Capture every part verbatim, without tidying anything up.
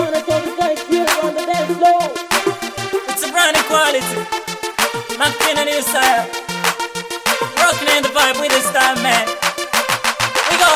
wanna tell the guys here on the dance floor. It's a brand new quality. Not in a new style. Rocking in the vibe with the style, man. We go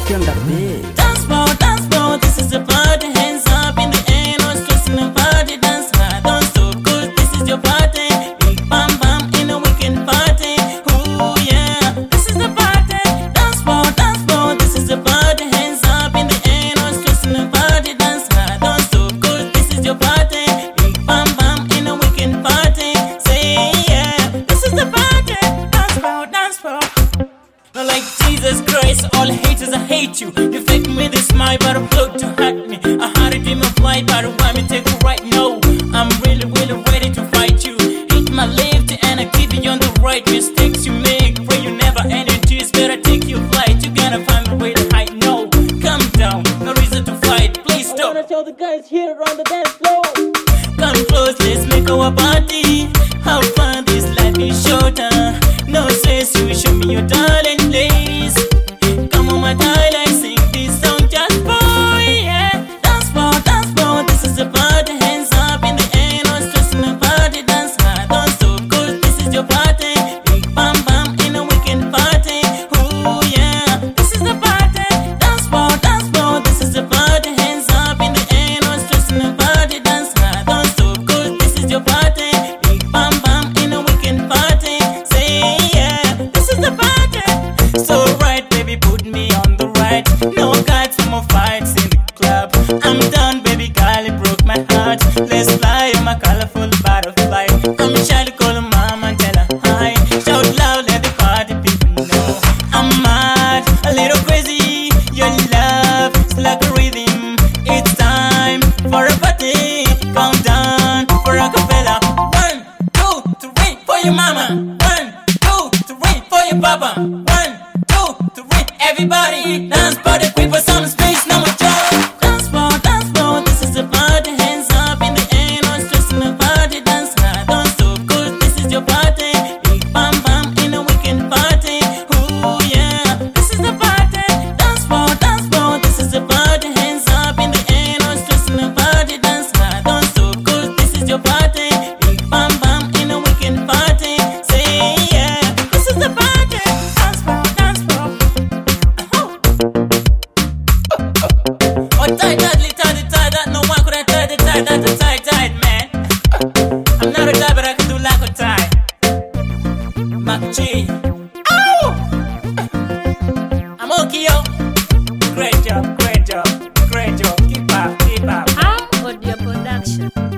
so. Dance floor, dance floor, this is the party. Hands up in the air, no stressing the party. Dance hard, don't stop, cause this is your party. Big bam bam in a weekend party. Ooh yeah, this is the party. Dance floor, dance floor, this is the party. Hands up in the air, no stressing the party. Dance hard, don't stop, cause this is your party. Big bam bam in a weekend party. Say yeah, this is the party. Dance floor, dance floor. Not like Jesus Christ, all haters, I hate you. You fake me with a smile, but a blow to hurt me. I had a dream of flight, but I want me take it right now. I'm really, really ready to fight you. Hit my left and I keep you on the right. Mistakes you make, pray you never end in tears. Better take your flight, you gotta find a way to hide. No, calm down, no reason to fight. Please I stop. wanna tell the guys here on the dance floor. Come close, let's make our party. How fun this life is shorter. No stress, you show me your talent, please. Come on, my darling, sing this song just for you. Yeah. Dance floor, dance floor, this is a party. Hands up in the air, no stress in the party. Dance hard, don't stop, cause this is your party. Big bam bam in a weekend party. Ooh yeah, this is the party. Dance floor, dance floor, this is the party. Hands up in the air, no stress in the party. Dance hard, don't stop, cause this is your party. Big bam bam in a weekend party. Say yeah, this is the party. So right, baby, put me on the right. No guides, no more fights in the club. I'm done, baby girl, it broke my heart. Let's fly, my colorful butterfly. I'm shy to call her mom and tell her hi. Shout loud, let the party people know. I'm mad, a little crazy. Your love is like a rhythm. It's time for a party. Calm down for a cappella. One, two, three for your mama. One, two, three for your papa. One, two, three, everybody dance, party, people, some space, no more job. Dance floor, dance floor, this is the party. Hands up in the air, no stress in the party. Dance hard, don't stop, cause this is your party. Big bam bam in a weekend party. Ooh yeah, this is the party. Dance floor, dance floor, this is the party. Hands up in the air, no stress in the party. Dance hard, don't stop, cause this is your party. Big bam bam in a weekend party. Say yeah, this is the party. Dance floor, dance floor. Oh, tight, tightly, tight, tight, that no one could have tied it tight, that's a tight, tight, man. I'm not a guy, but I can do like a tie. Mac G. Ow! I'm okay, yo. Great job, great job, great job. Keep up, keep up. How? Audio production.